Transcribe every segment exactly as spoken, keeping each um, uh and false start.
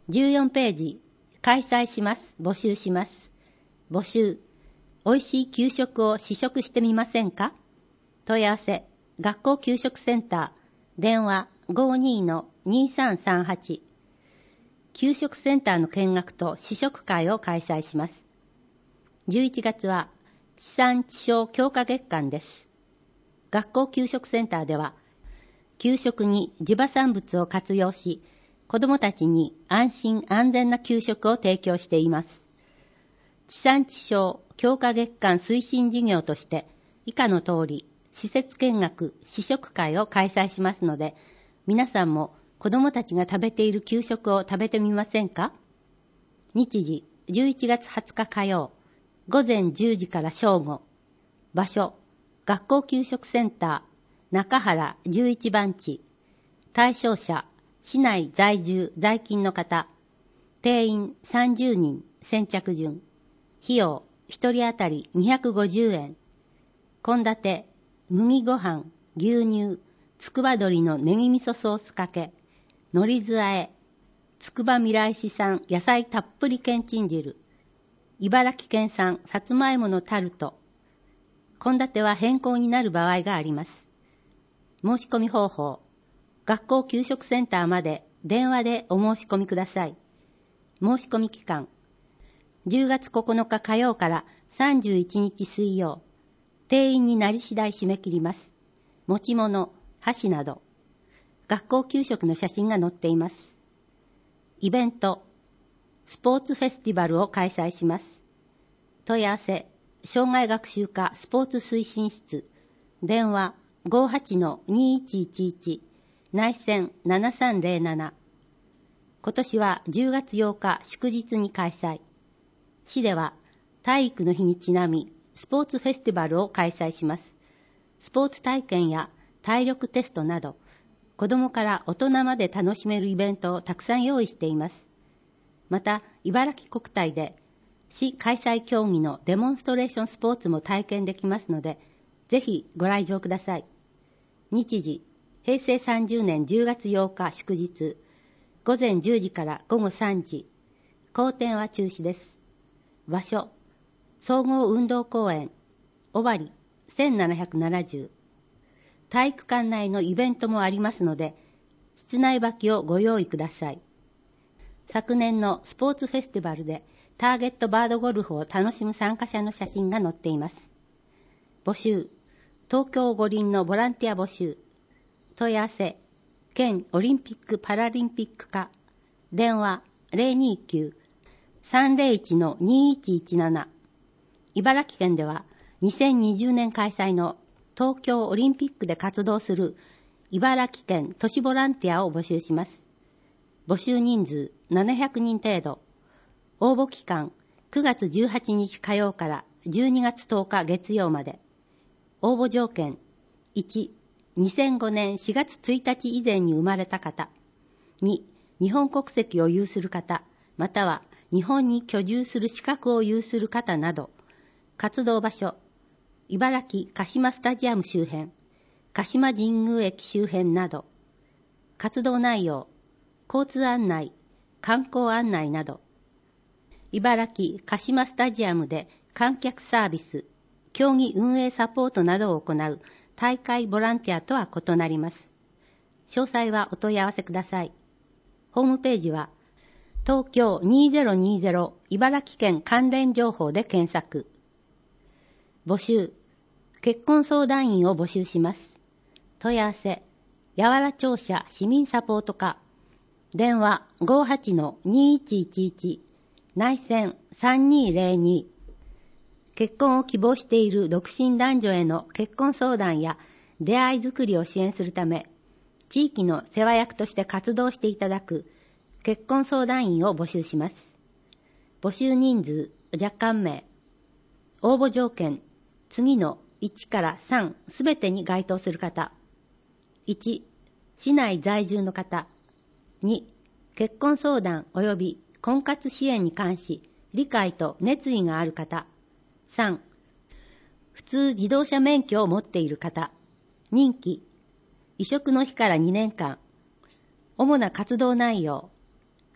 じゅうよんページ、開催します。募集します。募集。美味しい給食を試食してみませんか？問い合わせ、学校給食センター、電話 ごーにーのにーさんさんはち。給食センターの見学と試食会を開催します。じゅういちがつは地産地消強化月間です。学校給食センターでは、給食に地場産物を活用し、子どもたちに安心安全な給食を提供しています。地産地消強化月間推進事業として、以下の通り、施設見学、試食会を開催しますので、皆さんも子どもたちが食べている給食を食べてみませんか？日時、じゅういちがつはつか火曜、午前じゅうじから正午。場所、学校給食センター、中原じゅういちばんち。対象者、市内在住在勤の方。定員さんじゅうにん、先着順。費用、ひとり当たりにひゃくごじゅうえん。献立、麦ご飯、牛乳、つくば鶏のネギ味噌ソースかけ、海苔酢あえ、つくばみらい市産野菜たっぷりけんちん汁、茨城県産さつまいものタルト。献立は変更になる場合があります。申し込み方法、学校給食センターまで電話でお申し込みください。申し込み期間、じゅうがつここのか火曜からさんじゅういちにち水曜。定員になり次第締め切ります。持ち物、箸など。学校給食の写真が載っています。イベント、スポーツフェスティバルを開催します。問い合わせ、障害学習課スポーツ推進室、電話 ごーはちのにーいちいちいち、内線ななさんぜろなな。今年はじゅうがつようか祝日に開催。市では体育の日にちなみ、スポーツフェスティバルを開催します。スポーツ体験や体力テストなど、子どもから大人まで楽しめるイベントをたくさん用意しています。また、茨城国体で市開催競技のデモンストレーションスポーツも体験できますので、ぜひご来場ください。日時、へいせいさんじゅうねんじゅうがつようか祝日、午前じゅうじから午後さんじ。後転は中止です。場所、総合運動公園、尾張せんななひゃくななじゅう。体育館内のイベントもありますので、室内履きをご用意ください。昨年のスポーツフェスティバルでターゲットバードゴルフを楽しむ参加者の写真が載っています。募集、東京五輪のボランティア募集。問い合わせ、県オリンピック・パラリンピック課。電話 ゼロにーきゅう さんぜろいちのにーいちいちなな。茨城県ではにせんにじゅうねん開催の東京オリンピックで活動する茨城県都市ボランティアを募集します。募集人数ななひゃくにん程度。応募期間くがつじゅうはちにち火曜からじゅうにがつとおか月曜まで。応募条件いち、にせんごねんしがつついたち以前に生まれた方。に、日本国籍を有する方、または日本に居住する資格を有する方など。活動場所、茨城鹿島スタジアム周辺、鹿島神宮駅周辺など。活動内容、交通案内、観光案内など。茨城鹿島スタジアムで観客サービス、競技運営サポートなどを行う大会ボランティアとは異なります。詳細はお問い合わせください。ホームページは、東京にせんにじゅう茨城県関連情報で検索。募集、結婚相談員を募集します。問い合わせ、やわら庁舎市民サポート課。電話 ごーはちのにーいちいちいち、内線さんにーぜろに。結婚を希望している独身男女への結婚相談や出会い作りを支援するため、地域の世話役として活動していただく結婚相談員を募集します。募集人数、若干名。応募条件、次のいちからさんすべてに該当する方。いち、市内在住の方。に、結婚相談及び婚活支援に関し理解と熱意がある方。さん、普通自動車免許を持っている方。任期、移植の日からにねんかん。主な活動内容、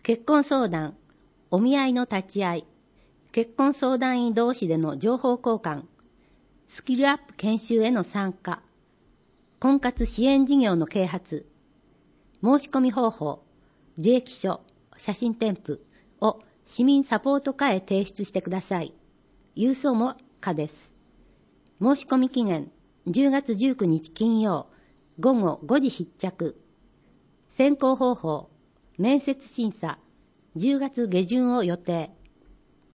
結婚相談、お見合いの立ち会い、結婚相談員同士での情報交換、スキルアップ研修への参加、婚活支援事業の啓発、申し込み方法、履歴書、写真添付を市民サポート課へ提出してください。郵送も可です。申し込み期限じゅうがつじゅうくにち金曜午後ごじ必着。選考方法、面接審査じゅうがつ下旬を予定。